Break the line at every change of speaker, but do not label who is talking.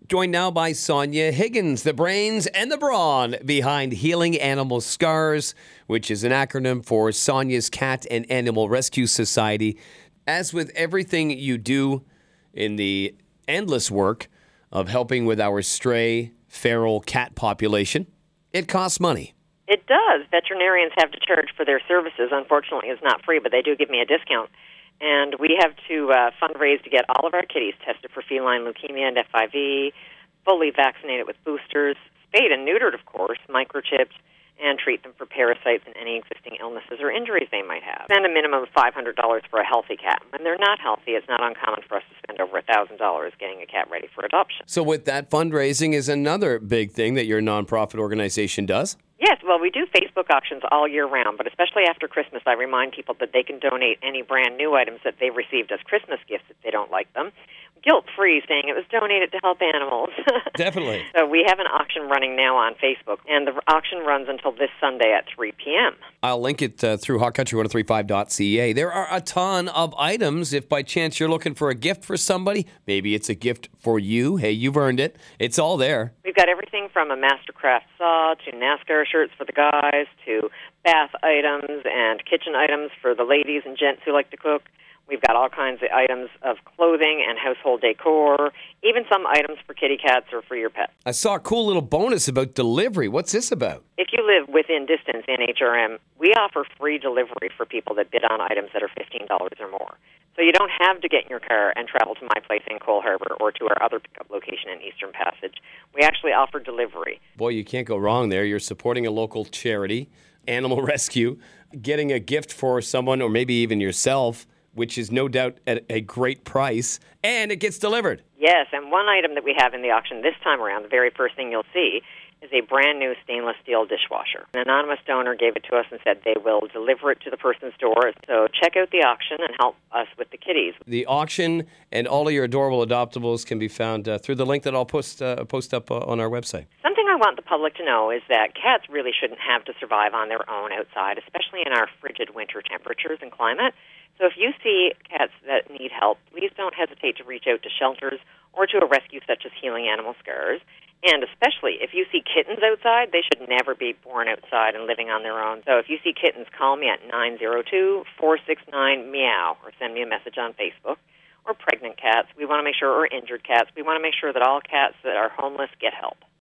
Joined now by Sonia Higgins, the brains and the brawn behind Healing Animal Scars, which is an acronym for Sonia's Cat and Animal Rescue Society. As with everything you do in the endless work of helping with our stray, feral cat population, it costs money.
It does. Veterinarians have to charge for their services. Unfortunately, it's not free, but they do give me a discount. And we have to fundraise to get all of our kitties tested for feline leukemia and FIV, fully vaccinated with boosters, spayed and neutered, of course, microchipped, and treat them for parasites and any existing illnesses or injuries they might have. Spend a minimum of $500 for a healthy cat. When they're not healthy, it's not uncommon for us to spend over $1,000 getting a cat ready for adoption.
So with that, fundraising is another big thing that your nonprofit organization does?
Yes, well, we do Facebook auctions all year round, but especially after Christmas, I remind people that they can donate any brand new items that they received as Christmas gifts if they don't like them. Guilt-free, saying it was donated to help animals.
Definitely.
So we have an auction running now on Facebook, and the auction runs until this Sunday at 3 p.m.
I'll link it through hotcountry1035.ca. There are a ton of items. If by chance you're looking for a gift for somebody, maybe it's a gift for you. Hey, you've earned it. It's all there.
We've got everything from a Mastercraft saw to NASCAR shirts for the guys to bath items and kitchen items for the ladies and gents who like to cook. We've got all kinds of items of clothing and household decor, even some items for kitty cats or for your pet.
I saw a cool little bonus about delivery. What's this about?
If you live within distance in HRM, we offer free delivery for people that bid on items that are $15 or more. So you don't have to get in your car and travel to my place in Cole Harbour or to our other pickup location in Eastern Passage. We actually offer delivery.
Boy, you can't go wrong there. You're supporting a local charity, Animal Rescue, getting a gift for someone or maybe even yourself, which is no doubt at a great price, and it gets delivered.
Yes, and one item that we have in the auction this time around, the very first thing you'll see, is a brand new stainless steel dishwasher. An anonymous donor gave it to us and said they will deliver it to the person's door. So check out the auction and help us with the kitties.
The auction and all of your adorable adoptables can be found through the link that I'll post up on our website.
Something I want the public to know is that cats really shouldn't have to survive on their own outside, especially in our frigid winter temperatures and climate. So if you see cats that need help, please don't hesitate to reach out to shelters or to a rescue such as Healing Animal Scars. And especially if you see kittens outside, they should never be born outside and living on their own. So if you see kittens, call me at 902-469-MEOW or send me a message on Facebook. Or pregnant cats, we want to make sure, or injured cats, we want to make sure that all cats that are homeless get help.